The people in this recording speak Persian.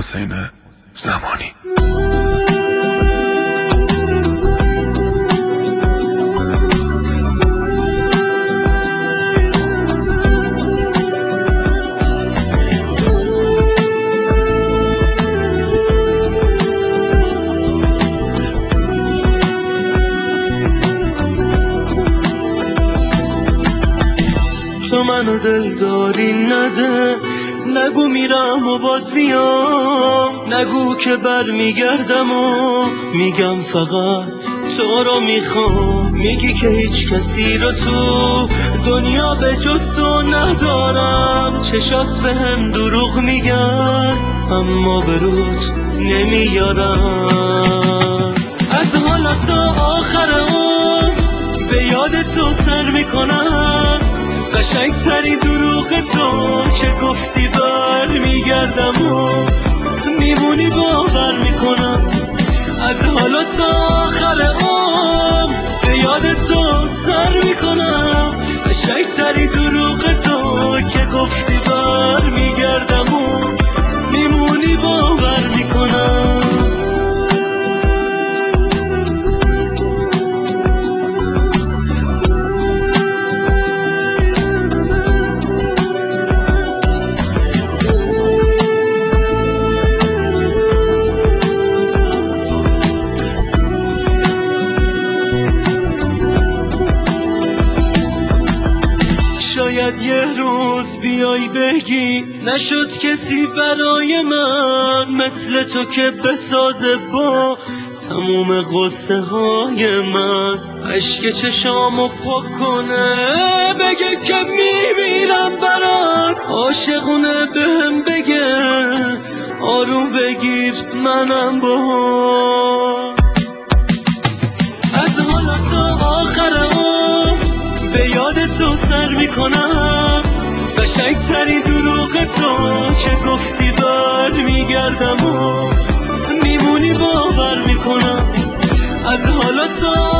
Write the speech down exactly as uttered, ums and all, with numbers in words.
حسین زمانی. تو منو دلداری نده، نگو میرم و باز میام، نگو که بر میگردم و میگم فقط تو رو میخوام. میگی که هیچ کسی رو تو دنیا به جز تو ندارم، چشات به هم دروغ میگن اما به روز نمیارم. از حالا تا آخر عمر به یاد تو سر میکنم، قشنگترین دروغ تو که گفتی بر میگردم و میمونی باور میکنم. از حالا تا آخر عمر به یاد تو سر میکنم، قشنگترین دروغ تو که گفتی بر میگردم و میمونی باور میکنم. شاید یه روز بیای بگی نشد کسی برای من مثل تو که بسازه با تموم قصه های من، عشق چشامو پاک کنه، بگه که میمیرم برات، عاشقونه بهم بگه آروم بگیر منم باهات. از حالا تا آخر عمر به یاد تو سر میکنم، قشنگترین دروغ تو که گفتی بر میگردم و میمونی باور میکنم. از حالا تا